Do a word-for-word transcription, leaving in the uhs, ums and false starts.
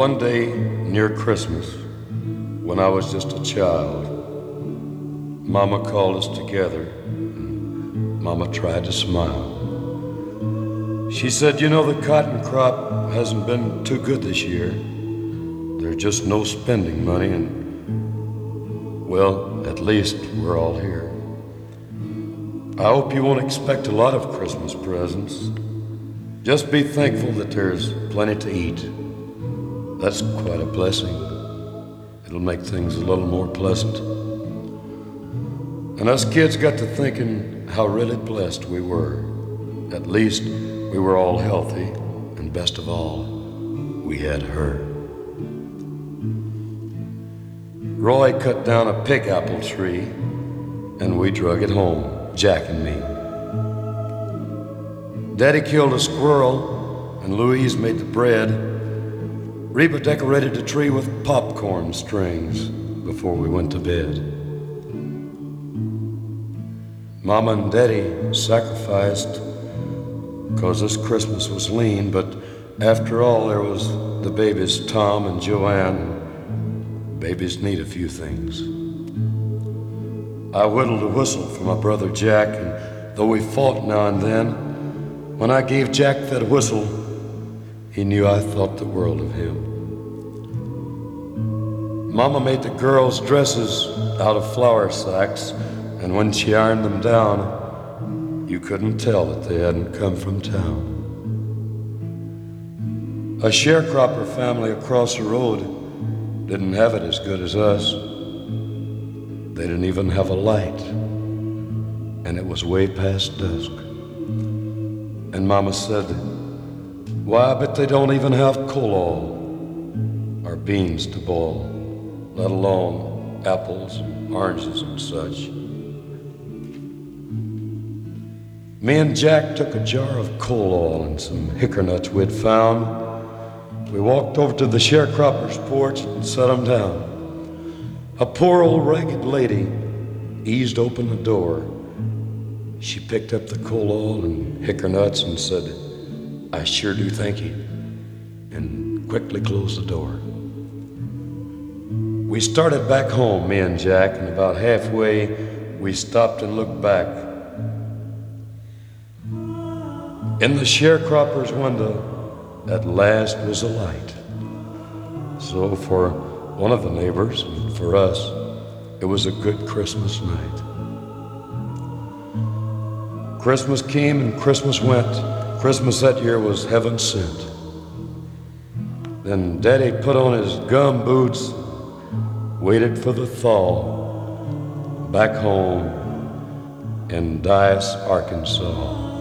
One day near Christmas, when I was just a child, Mama called us together, and Mama tried to smile. She said, you know, the cotton crop hasn't been too good this year. There's just no spending money, and, well, at least we're all here. I hope you won't expect a lot of Christmas presents. Just be thankful that there's plenty to eat. That's quite a blessing. It'll make things a little more pleasant. And us kids got to thinking how really blessed we were. At least we were all healthy, and best of all, we had her. Roy cut down a pig apple tree, and we drug it home, Jack and me. Daddy killed a squirrel, and Louise made the bread. Reba decorated the tree with popcorn strings before we went to bed. Mama and Daddy sacrificed because this Christmas was lean, but after all, there was the babies, Tom and Joanne. Babies need a few things. I whittled a whistle for my brother Jack, and though we fought now and then, when I gave Jack that whistle, he knew I thought the world of him. Mama made the girls' dresses out of flour sacks, and when she ironed them down, you couldn't tell that they hadn't come from town. A sharecropper family across the road didn't have it as good as us. They didn't even have a light, and it was way past dusk. And Mama said, why, I bet they don't even have coal oil or beans to boil, let alone apples and oranges and such. Me and Jack took a jar of coal oil and some hickory nuts we'd found. We walked over to the sharecropper's porch and set them down. A poor old ragged lady eased open the door. She picked up the coal oil and hickory nuts and said, I sure do thank you, and quickly closed the door. We started back home, me and Jack, and about halfway we stopped and looked back. In the sharecropper's window, at last was a light. So for one of the neighbors, and for us, it was a good Christmas night. Christmas came and Christmas went. Christmas that year was heaven sent. Then Daddy put on his gum boots, waited for the thaw, back home in Dyess, Arkansas.